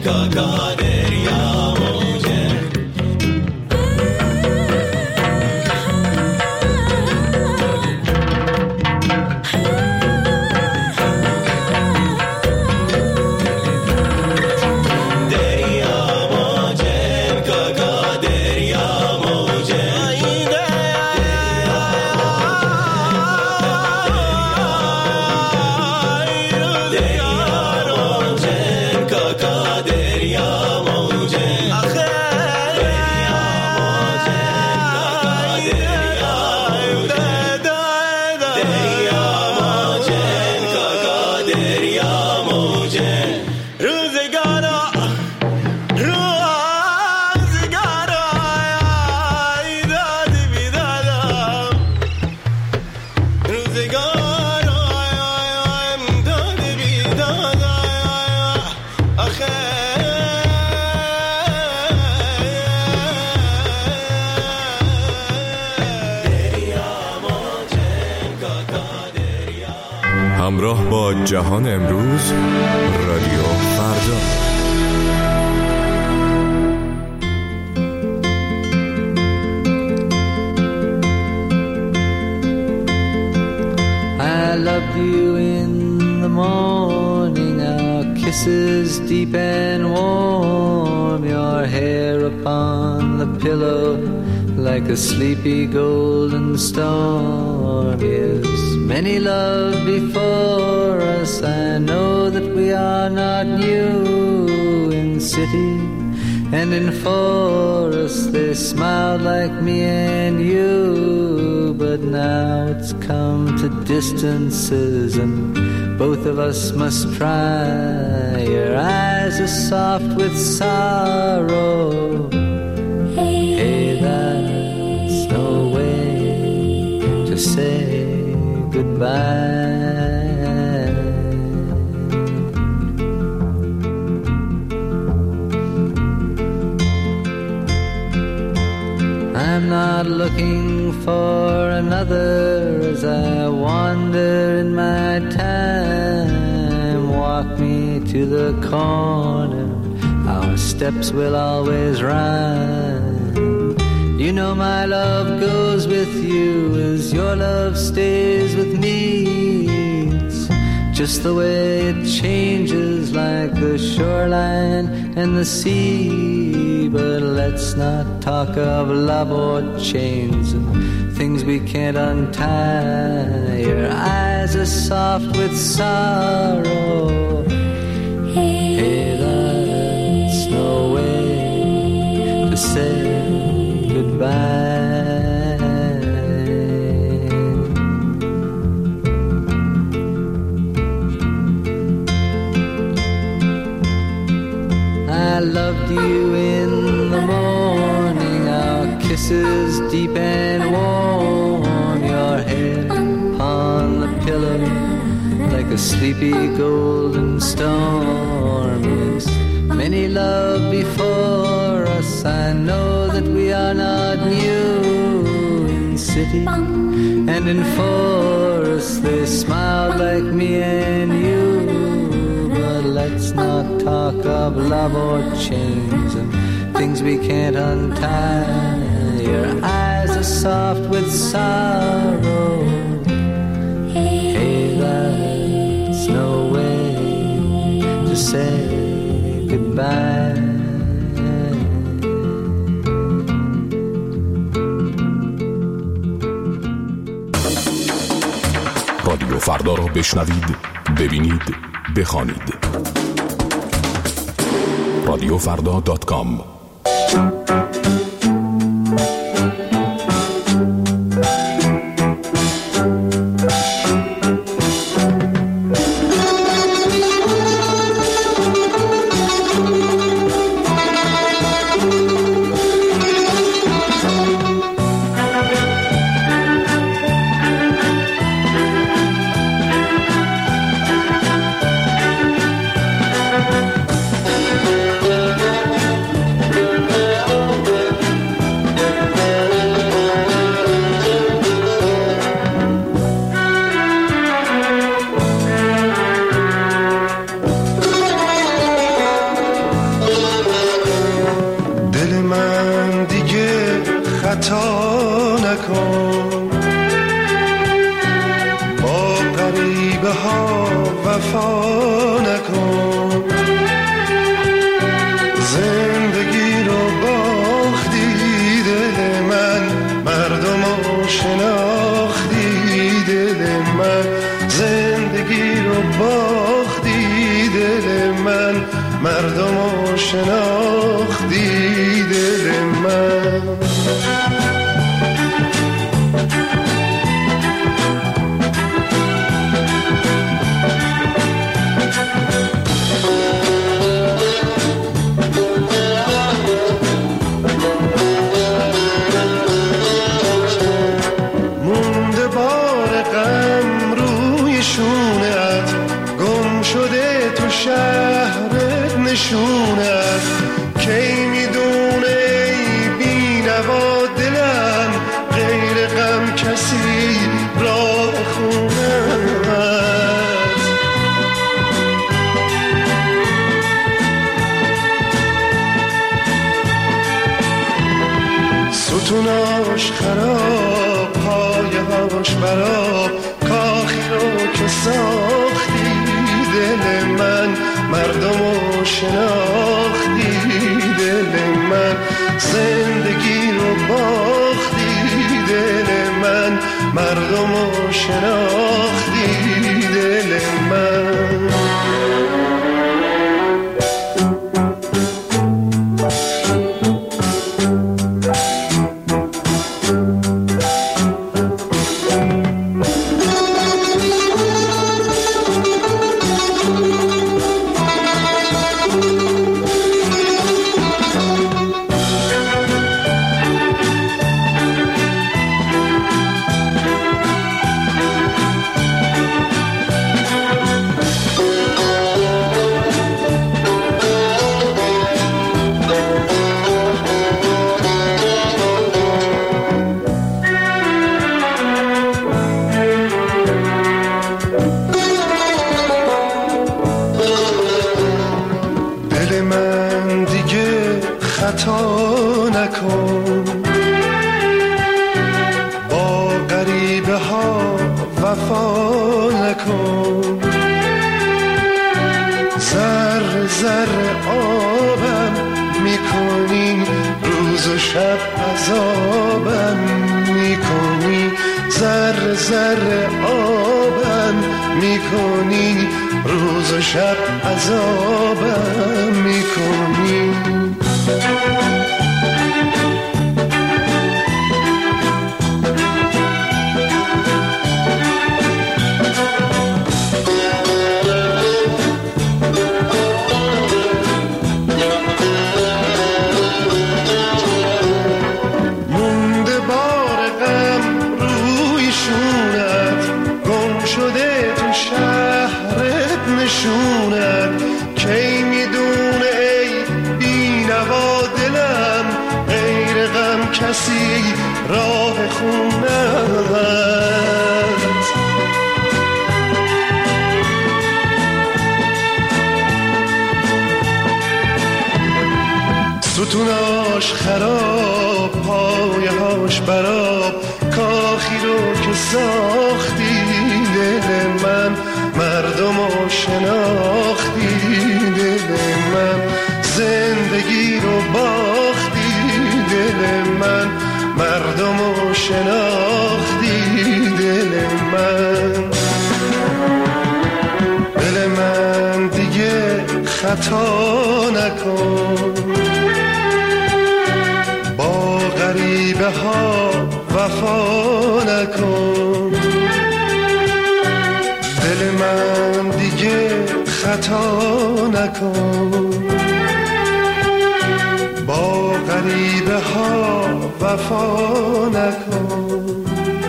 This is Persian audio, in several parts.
همراه با جهان امروز، رادیو فردا. I loved you in the morning, our kisses deep and warm, your hair upon the pillow like a sleepy golden storm. Yes, many love before us, I know that we are not new. In city and in forest they smiled like me and you, but now it's come to distances and both of us must try. Your eyes are soft with sorrow. Hey, that's no way to say goodbye. I'm not looking for another as I wander in my time. Walk me to the corner, our steps will always rhyme. You know my love goes with you as your love stays with me. It's just the way it changes like the shoreline and the sea. But let's not talk of love or chains and things we can't untie. Your eyes are soft with sorrow. Hey, that's no way to say goodbye. I loved you in the morning, our kisses deep and warm, your head upon the pillow like a sleepy golden storm. Yes, many love before us, I know that we are not new. In city and in forest they smiled like me and you, but let's not talk of love or chains and things we can't untie. Your eyes are soft with sorrow. Hey, that's no way to say goodbye. رادیو فردا رو بشنوید، ببینید، بخوانید. radiofrda.com. وفا نکن. زندگی رو باختی دل من، مردم رو شناختی دل من. زندگی رو باختی دل من، مردم رو شناختی دل من. شهرت نشونت کی میدونه ای بینوا دلم، غیر غم کسی راه خونت. ستوناش خراب پایهاش براب، کاخی رو که ساختی دل من، مردم رو شناختی دل من. زندگی رو باختی دل من، مردم رو شناختی دل من. ستوناش خراب پایهاش براب، کاخی رو که ساختی دل من، مردم رو شناختی دل من. زندگی رو باختی دل من، مردم رو شناختی دل من. دل من دیگه خطا نکن، با غریبه ها وفا نکن. دل من دیگه خطا نکن، با غریبه ها وفا نکن.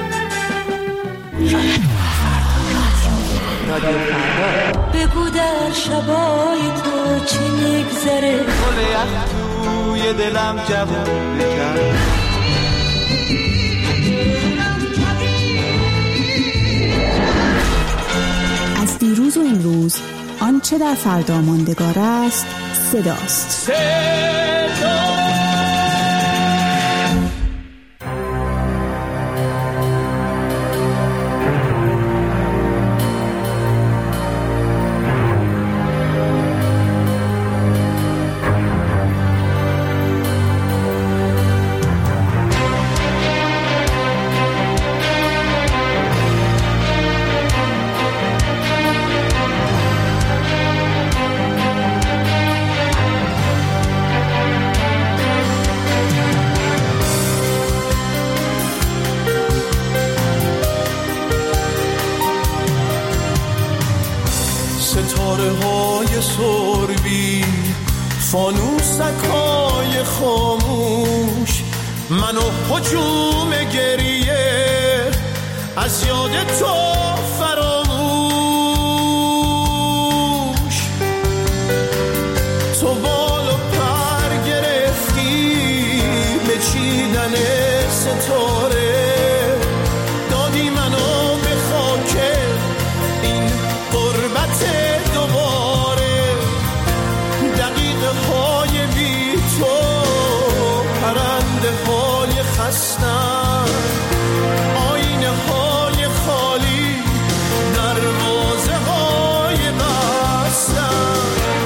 بگو در شبای تو چی میگذره، گل یخ توی دلم جوون بکن. از دیروز و امروز آنچه در فردا ماندگار است صداست. فانوسکای خاموش منو هجوم گریه از یاد تو فراموش. تو بال و پر گرفتی به چیدن ستاره، دادی منو به خاک این غربت دوباره. دقیقه های بی تو پرنده های خستن، آینه های خالی دروازه های بستن.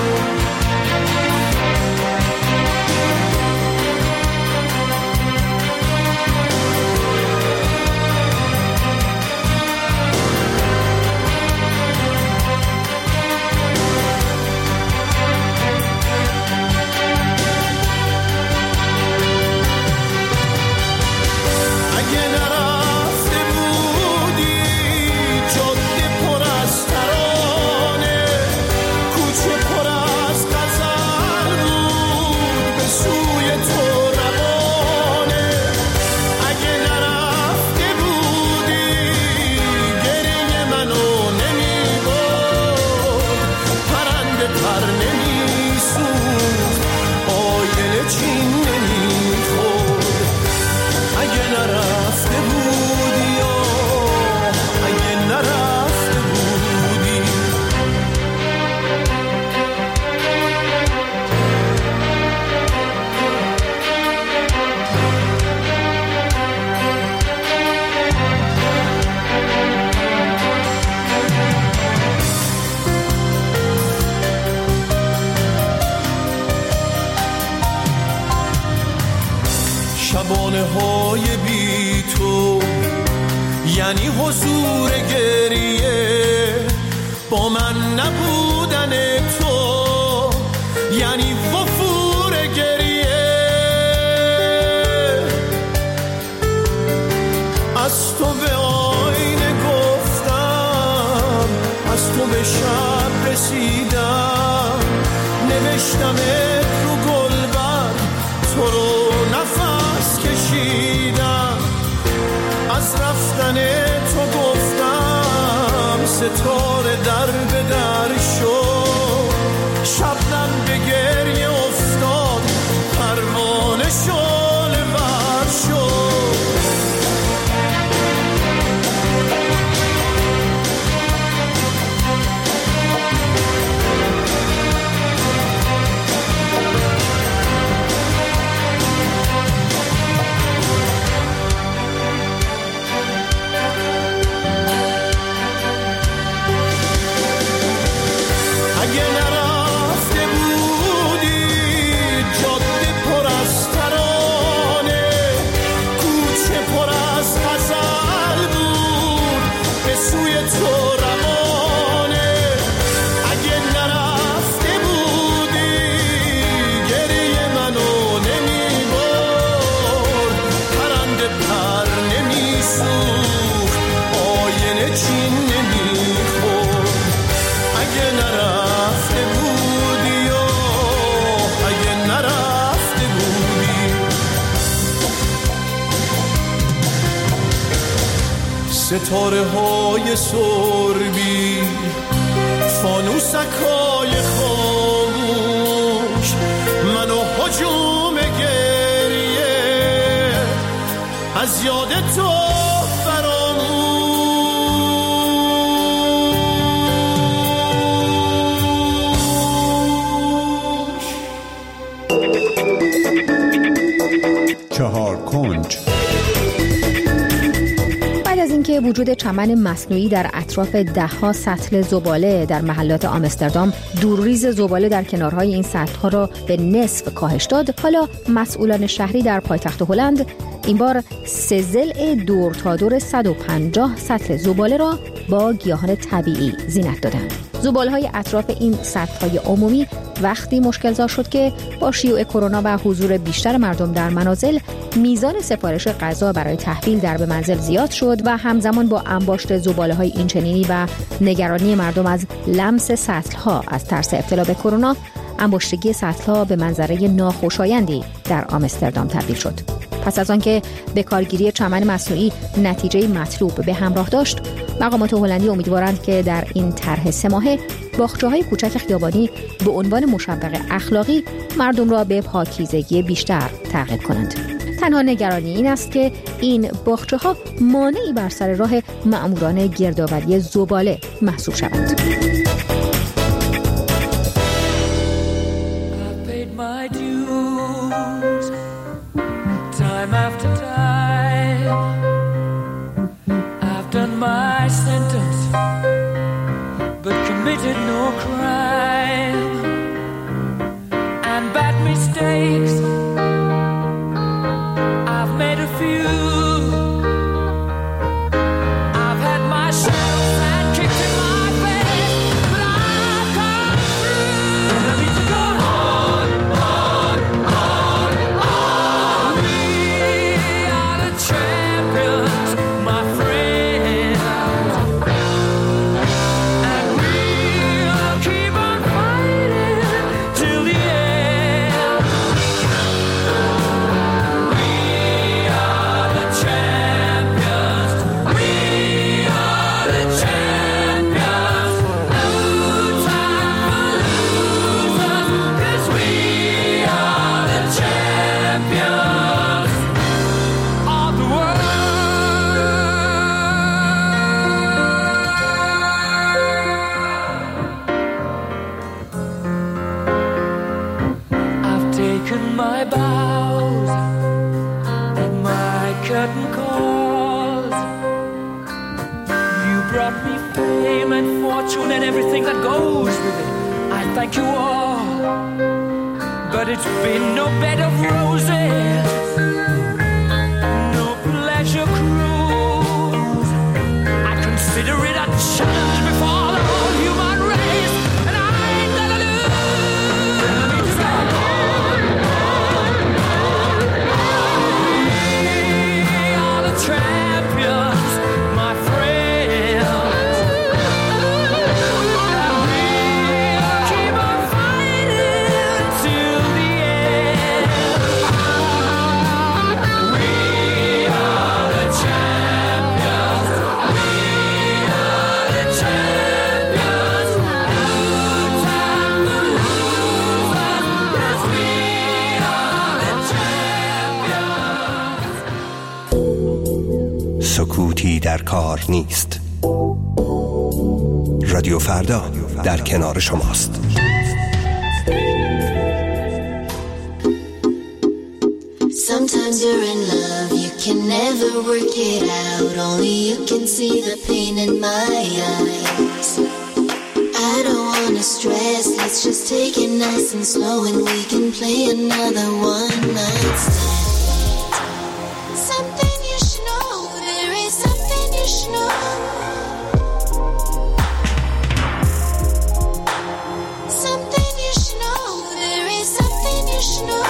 شبانه های بی تو یعنی حضور گریه، با من نبودن تو یعنی وفور گریه. از تو به آینه گفتم، از تو به شب رسیدم، نوشتم رو گلبر تو رو نفس کشیدم. از رفتن تو گفتم ستاره در به در شد، شبنم به گریه افتاد پروانه شعله ور شد. ستاره های سربی فانوسکای خاموش منو هجوم گریه از یاد تو فراموش. چهار کنج. از اینکه وجود چمن مصنوعی در اطراف ده‌ها سطل زباله در محلات آمستردام دورریز زباله در کنارهای این سطل‌ها را به نصف کاهش داد، حالا مسئولان شهری در پایتخت هلند این بار 3 ضلع دور تا دور 150 سطل زباله را با گیاهان طبیعی زینت دادند. زباله‌های اطراف این سطل‌های عمومی وقتی مشکل‌زا شد که با شیوع کرونا و حضور بیشتر مردم در منازل، میزان سفارش غذا برای تحویل در به منزل زیاد شد و همزمان با انباشت زباله‌های اینچنینی و نگرانی مردم از لمس سطل‌ها از ترس ابتلا به کرونا، انباشتگی سطل‌ها به منظره ناخوشایندی در آمستردام تبدیل شد. پس از آنکه به کارگیری چمن مصنوعی نتیجه مطلوب به همراه داشت، مقامات هلندی امیدوارند که در این طرح 3 ماهه باغچه‌های کوچک خیابانی به عنوان مشوق اخلاقی مردم را به پاکیزگی بیشتر ترغیب کنند. تنها نگرانی این است که این باغچه‌ها مانعی بر سر راه مأموران گردآوری زباله محسوب شوند. No crime and bad mistakes. I've made a few. I've had my shadows and kicked in my face, but I've come through. And I need to go on, on, on, on. We are the champions, my friends. My bows and my curtain calls. You brought me fame and fortune and everything that goes with it. I thank you all, but it's been no bed of roses, no pleasure cruise. I consider it a challenge before the whole human race, and I ain't gonna lose. Champions, my friends. We'll keep on fighting till the end. We are the champions. We are the champions. No time for losers, 'cause we are the champions. سکوتی در کار نیست. رادیو فردا در کنار شماست. Sometimes you're in love, you can never work it out. Only you can see the pain in my eyes. I don't wanna stress, let's just take it nice and slow, and we can play another one night stand. Something you should know, there is something you should know. Something you should know, there is something you should know.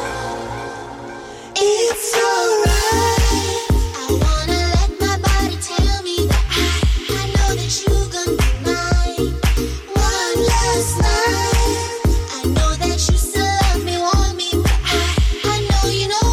It's alright. I wanna let my body tell me that I know that you're gonna be mine. One last night. I know that you still love me, want me, but I know you know.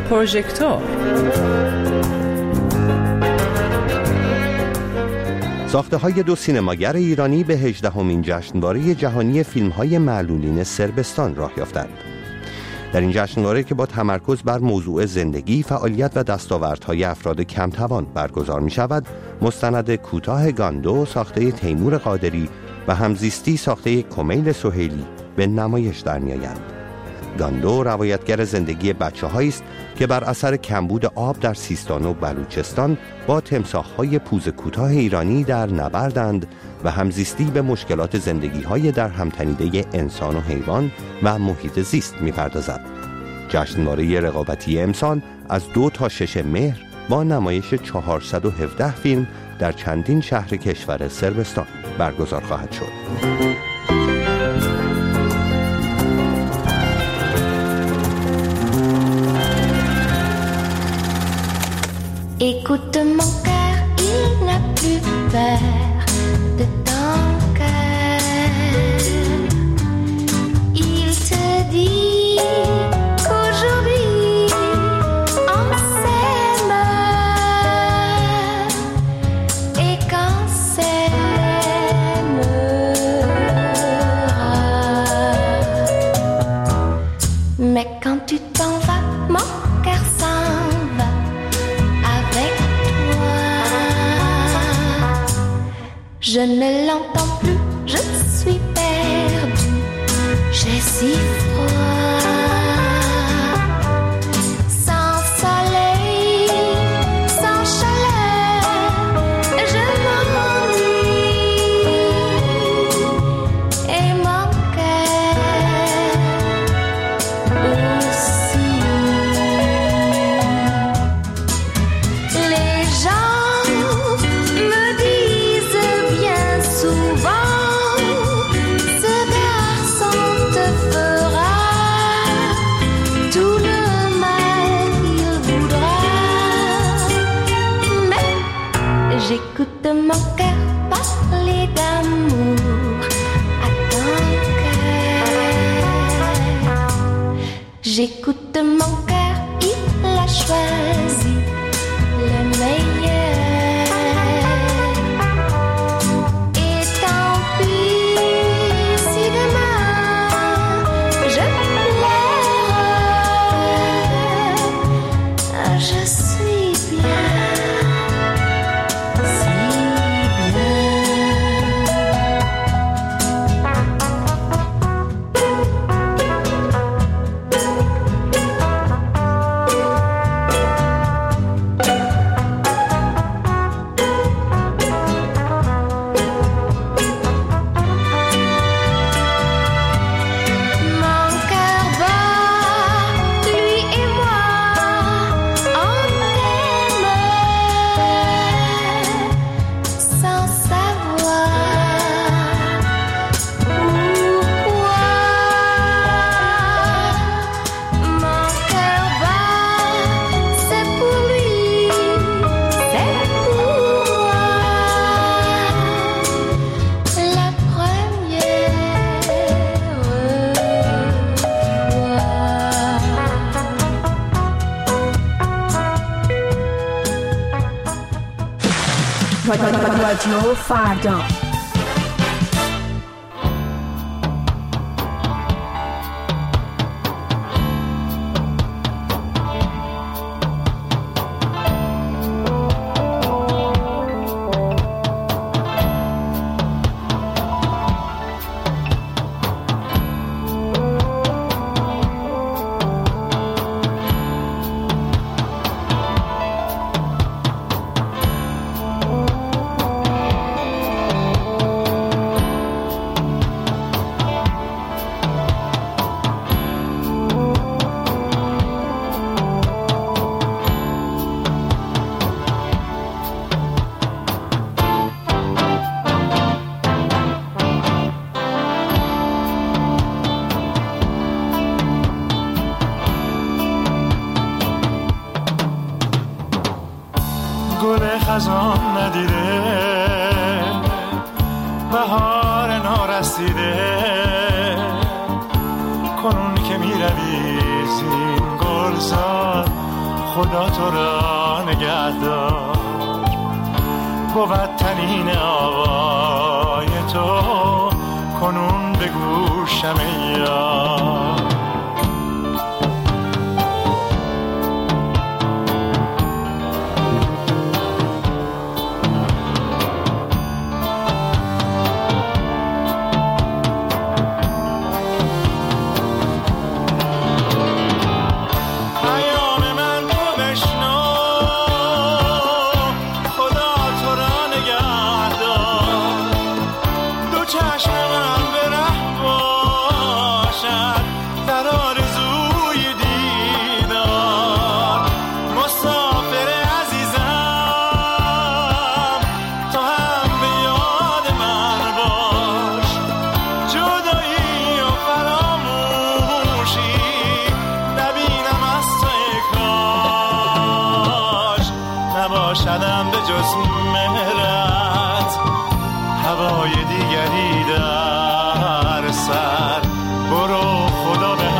پروژکتور. ساخته‌های دو سینماگر ایرانی به 18مین جشنواره جهانی فیلم‌های معلولین صربستان راه یافتند. در این جشنواره که با تمرکز بر موضوع زندگی، فعالیت و دستاوردهای افراد کم‌توان برگزار می‌شود، مستند کوتاه گاندو ساخته تیمور قادری و همزیستی ساخته کمیل سهیلی به نمایش در می‌آیند. گاندو روایتگر زندگی بچه‌هایی است که بر اثر کمبود آب در سیستان و بلوچستان با تمساح‌های پوز کوتاه ایرانی در نبردند و همزیستی به مشکلات زندگی‌های در همتنیده انسان و حیوان و محیط زیست می‌پردازد. جشنواره رقابتی امسال از 2 تا 6 مهر با نمایش 417 فیلم در چندین شهر کشور صربستان برگزار خواهد شد. Écoute mon cœur, il n'a plus peur de ton cœur. Il te dit qu'aujourd'hui on s'aime et qu'on s'aimera. Mais quand tu t'en vas, mon cœur s'en va. Je ne l'entends plus, je suis perdue, j'ai si froid. Sans soleil, sans chaleur, je m'ennuie. Et mon cœur aussi. Les gens me disent souvent, ce garçon te fera tout le mal qu'il voudra. Mais j'écoute mon cœur parler d'amour à ton cœur. J'écoute mon cœur, il a choisi le meilleur. رادیو فردا. گل خزان ندیده بهار نارسیده کنون که می روی زین گلزار خدا تو را نگهدار. بود تنین آوای تو کنون به گوشم یار. نباشدم به جز مهرت هوای دیگری در سر. برو خدا به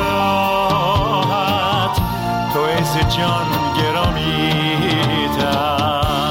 همراهت تو عز جان گرامی تر.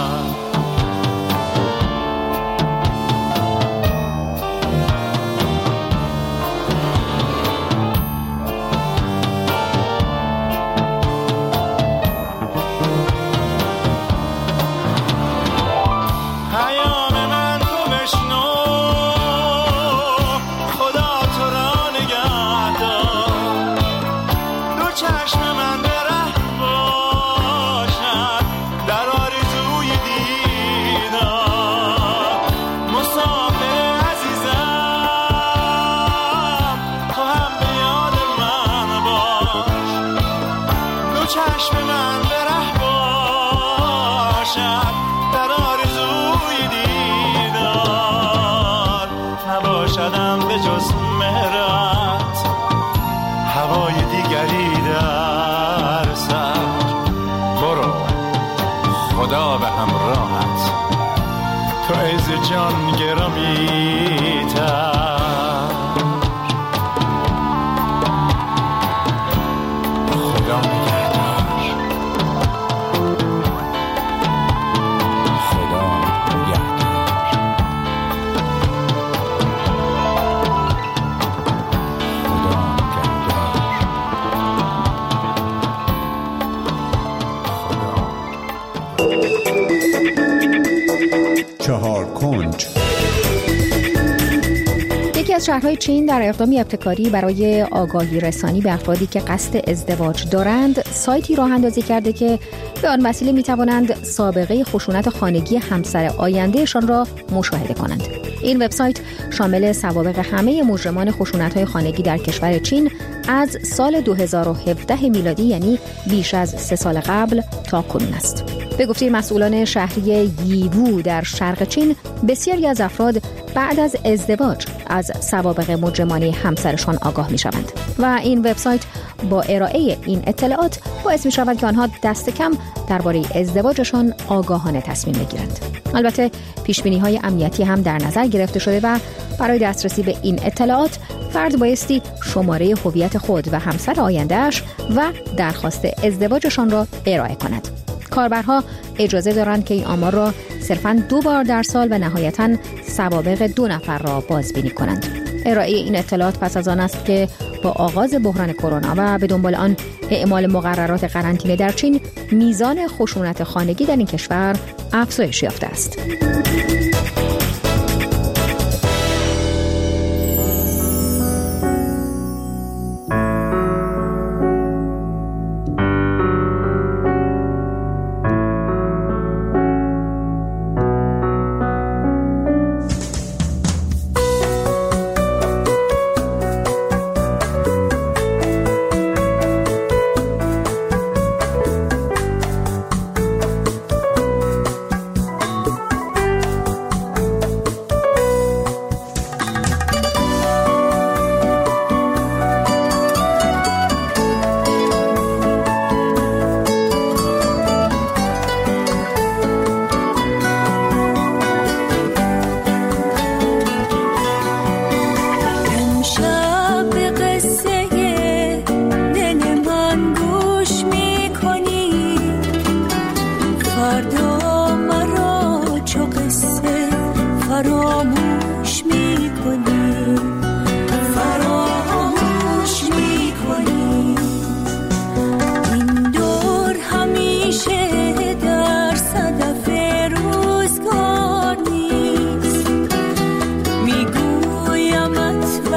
نباشدم به جز مهرت هوای دیگری در سر. برو خدا به همراهت تو عز جان گرامی تر. خدا نگهدار. خدا نگهدار. چهار کنج. یکی از شهرهای چین در اقدامی ابتکاری برای آگاهی رسانی به افرادی که قصد ازدواج دارند سایتی راه اندازی کرده که به آن وسیله می توانند سابقه خشونت خانگی همسر آیندهشان را مشاهده کنند. این وبسایت شامل سوابق همه مجرمان خشونت‌های خانگی در کشور چین از سال 2017 میلادی، یعنی بیش از 3 سال قبل تا کنون است. به گفته مسئولان شهری ییوو در شرق چین، بسیاری از افراد بعد از ازدواج از سوابق مجرمانه همسرشان آگاه می شوند و این وبسایت با ارائه این اطلاعات باعث می شود که آنها دست کم درباره ازدواجشان آگاهانه تصمیم بگیرند. البته پیشبینی‌های امنیتی هم در نظر گرفته شده و برای دسترسی به این اطلاعات فرد بایستی شماره هویت خود و همسر آینده‌اش و درخواست ازدواجشان را ارائه کند. کاربرها اجازه دارند که این آمار را صرفاً 2 بار در سال و نهایتاً سوابق 2 نفر را بازبینی کنند. ارائه این اطلاعات پس از آن است که با آغاز بحران کرونا و به دنبال آن اعمال مقررات قرنطینه در چین، میزان خشونت خانگی در این کشور افزایش یافته است.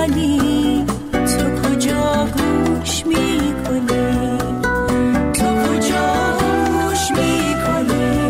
ولی تو کجا گوش میکنی؟ تو کجا گوش میکنی؟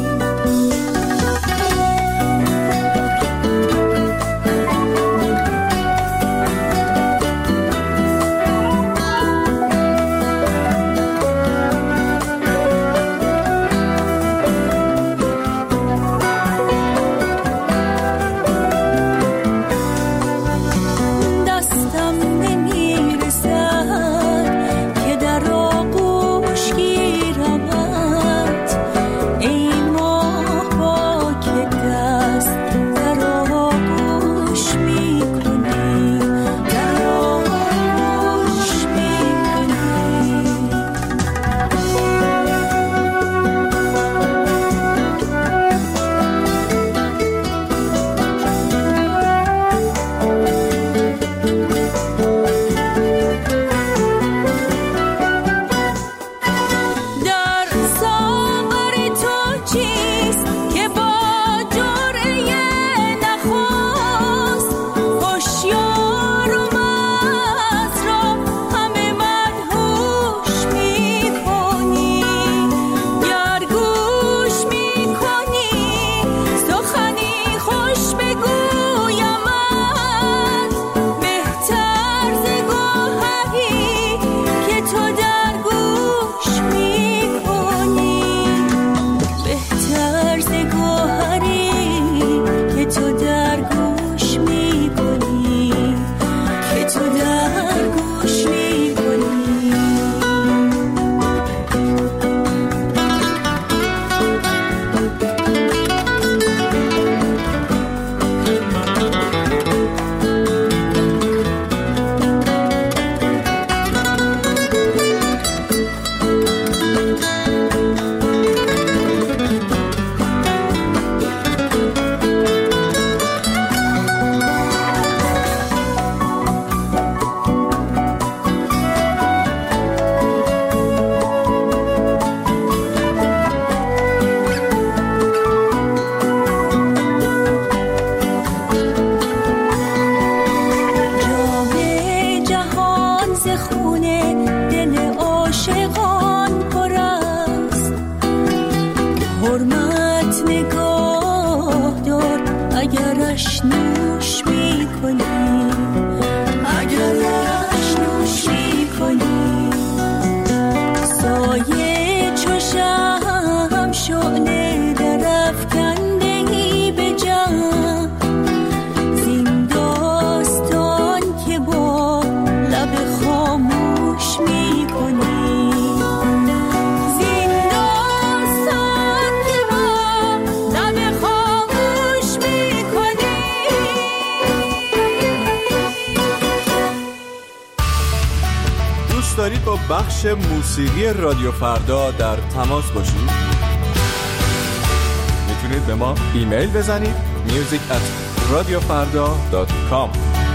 دارید با بخش موسیقی رادیو فردا در تماس باشید؟ میتونید به ما ایمیل بزنید music@radiofarda.com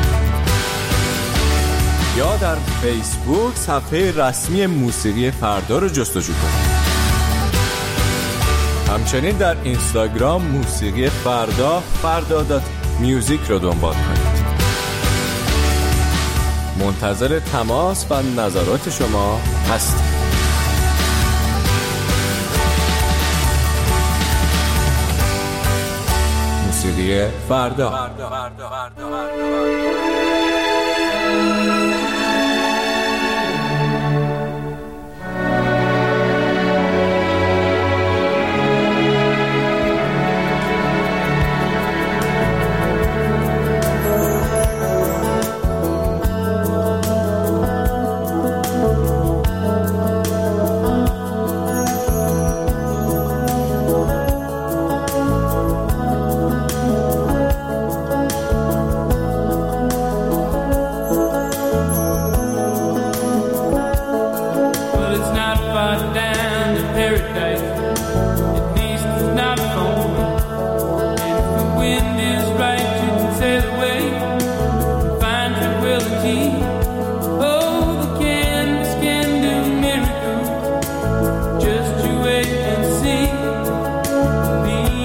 یا در فیسبوک صفحه رسمی موسیقی فردا رو جستجو کنید. همچنین در اینستاگرام موسیقی فردا.music رو دنبال کنید. منتظر تماس و نظرات شما هستیم. موسیقی فردا.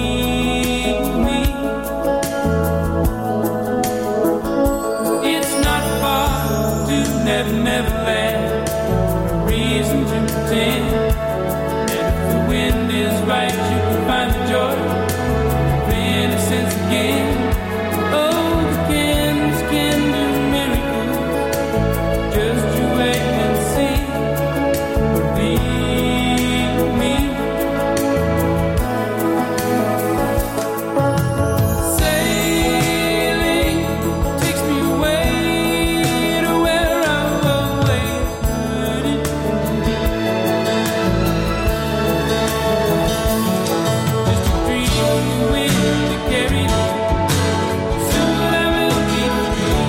It's not never, never land. Reason to pretend that if the wind is right, you can find the joy of innocence again. Oh, the candles can do miracles. Just you wait and see. Believe me. Sailing takes me away to where I've always heard it. Just a dream wind to carry me. Soon I will be free.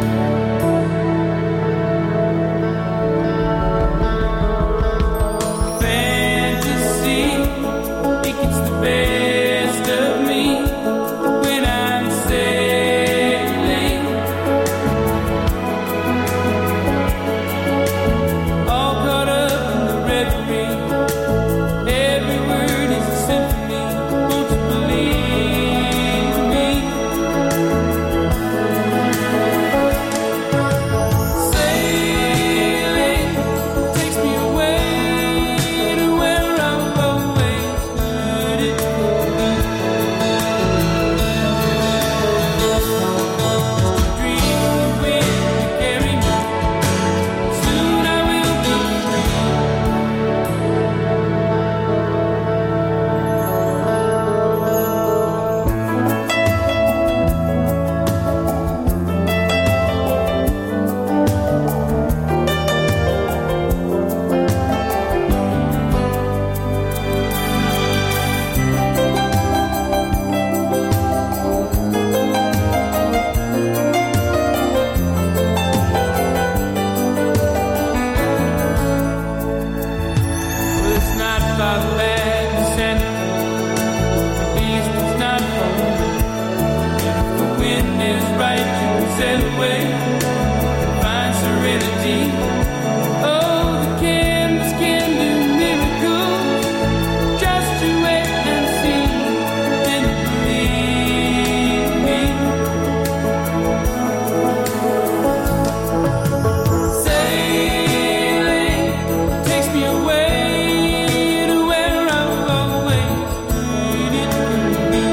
Fantasy, it gets the best of me when I'm sailing. All caught up in the reverie. Every word is a symphony. Won't you believe me? Sailing takes me away to where I've always heard it. Dream wind to carry me. Soon I will be free. Well, it's not about bad descent. The beast is not home. And if the wind is right, you can sail away. Find serenity. Oh, the candles can do miracles. Just you wait and see. And believe me. Sailing takes me away to where I've always heard it from me.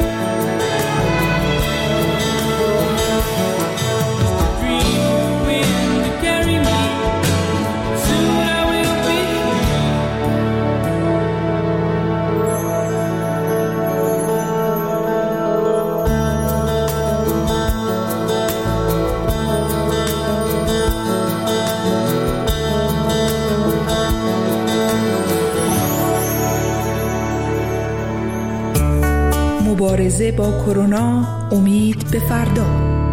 Just a dream wind to carry me. Soon I will be free. مبارزه با کرونا، امید به فردا.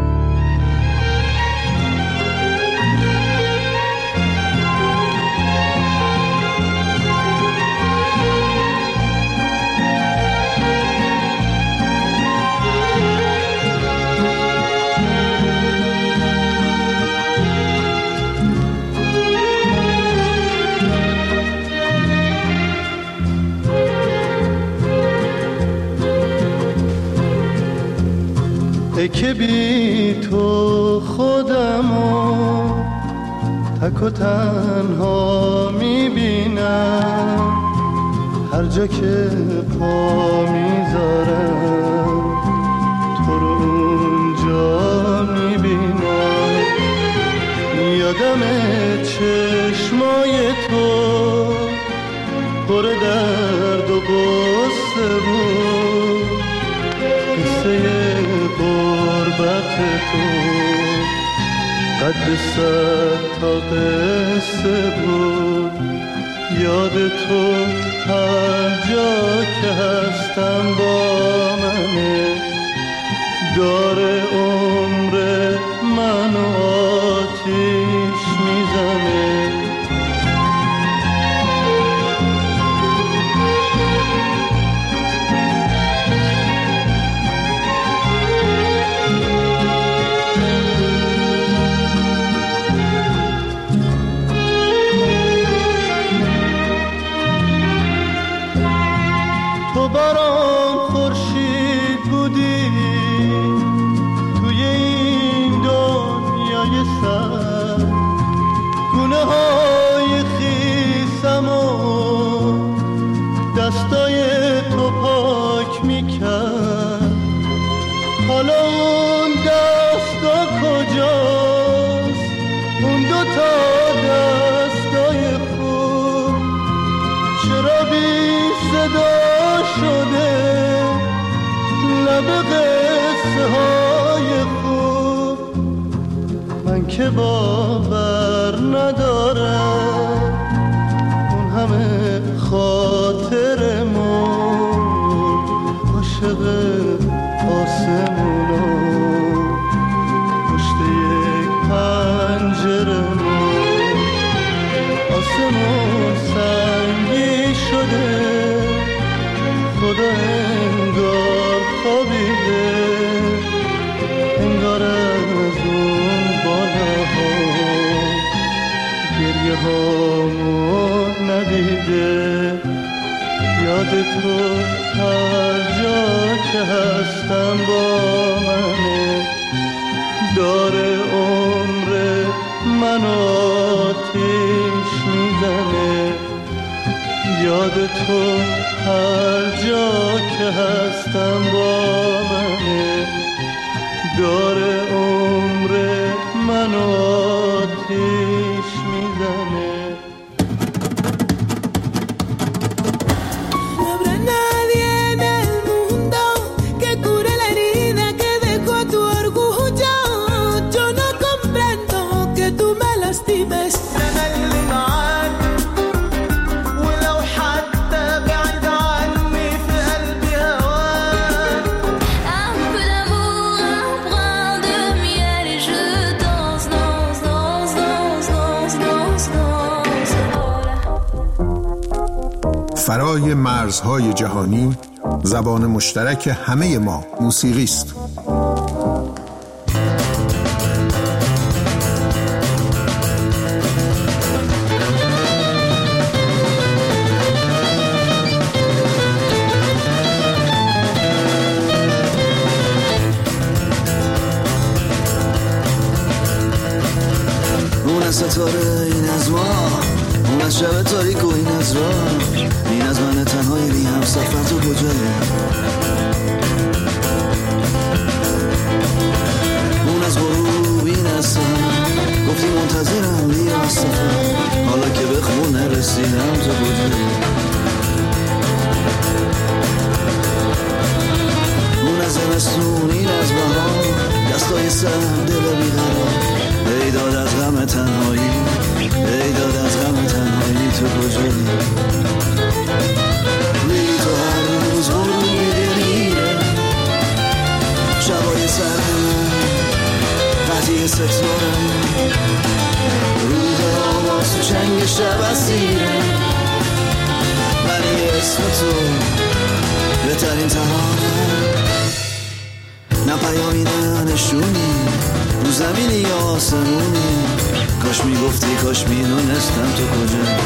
ای که بی تو خودمو تک و تنها میبینم، هر جا که پا میذارم تو رو اونجا میبینم. یادم چشمای تو پر درد و غصه بود، قصه غربت تو قد 100 تا قصه بود. یاد تو هر جا که هستم با منه، داره عمر منو آتیش میزنه. تو برام خورشید بودی توی این دنیای سر، گونه های خیسم و دستای تو پاک میکرد. حالا اون دستا کجاست؟ اون دوتا دستای خوب چرا بی صدا شده؟ لب قصه های خوب من که باور ندارم اون همه خاطرمون عاشق آسمونا پشت یک پنجرمون. آسمون سنگی شده خدا انگار خوابیده، انگار از اون بالاها گریه هامون ندیده. یاد تو هر جا که هستم با منه، داره عمر منو آتیش میزنه. یاد تو هر جا که هستم با منه، داره عمر منو آتیش میزنه. فرای مرزهای جهانی، زبان مشترک همه ما موسیقی است. اون از ستاره، این از ما، اون از شب تاریک و این از راه، این از من تنهایی بی هم سفر. تو کجایی؟ اون از غروب، این از سهر، گفتی منتظرم بیا از سفر. حالا که به خونه رسیدم تو کجایی؟ اون از زمستون، این از بهار، دستای سر، دل بیقرار. ای داد از غم تنهایی، ای داد از غم تنهایی. تو کجایی؟ میری تو هر روز غروبی میره، شبای سر من قطعی ستاره، روز آواز تو چنگ شب اسیره. ولی اسم تو بهترین ترانه، نه پیامی نه نشونی، رو زمینی یا آسمونی. کاش میگفتی، کاش میدونستم تو کجایی.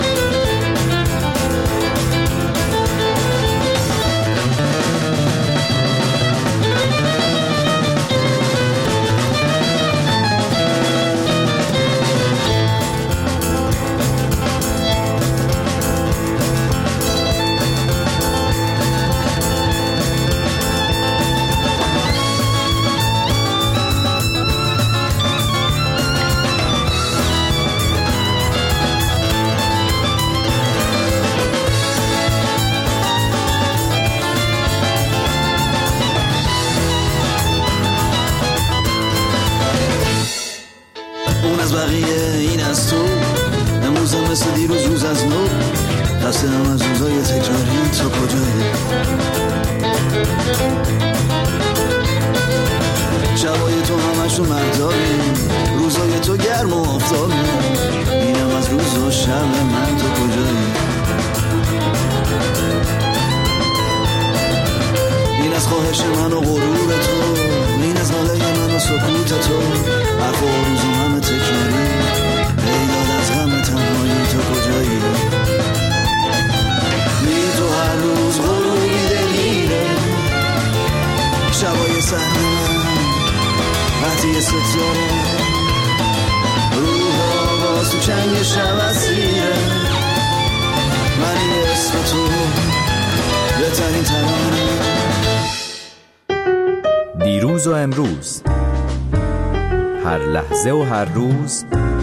این از تو امروزم مثل دیروز روز از نو، خسته هم از روزای تکراری. تو کجایی؟ شبای تو همشون مرداری، روزای تو گرم و آفتابی. اینم از روز و شب من. تو کجایی؟ این از خواهش من و غرور تو، این از ناله من و سکوت تو. حرف و روز و همه تکراری، ای داد از غم تنهایی. تو کجایی؟ میری تو هر روز غروبی دلیره، شبای سر من قطعی ستاره، روح آواز تو شب اسیره ولی اسم تو بهترین ترانه. دیروز و امروز، هر لحظه و هر روز،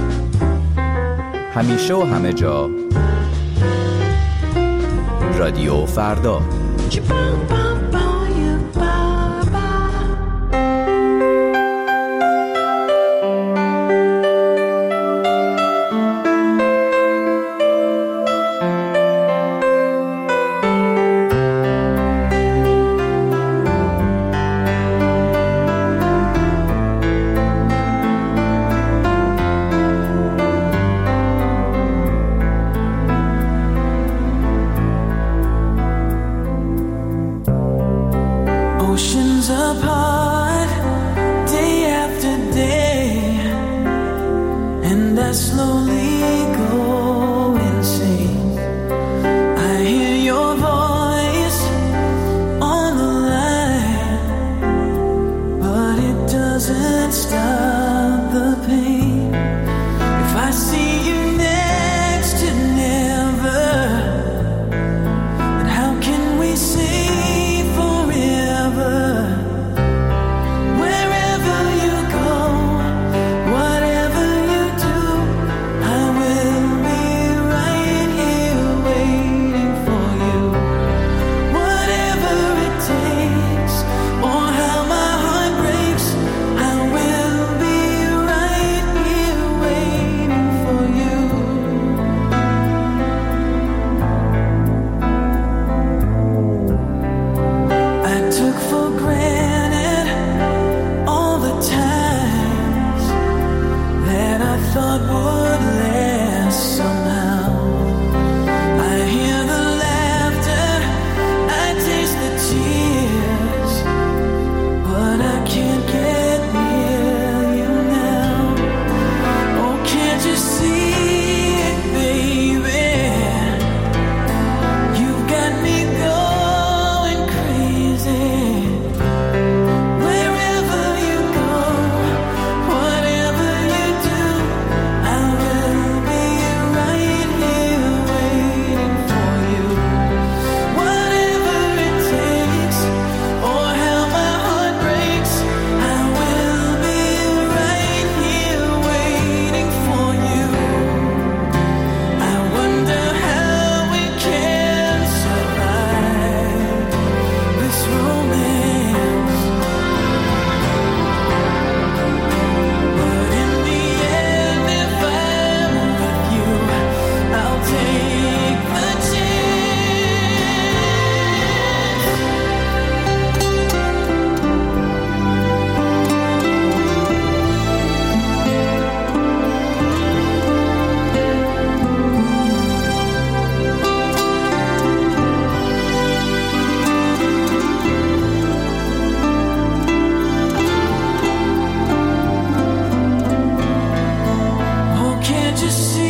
همیشه و همه جا، رادیو فردا. Just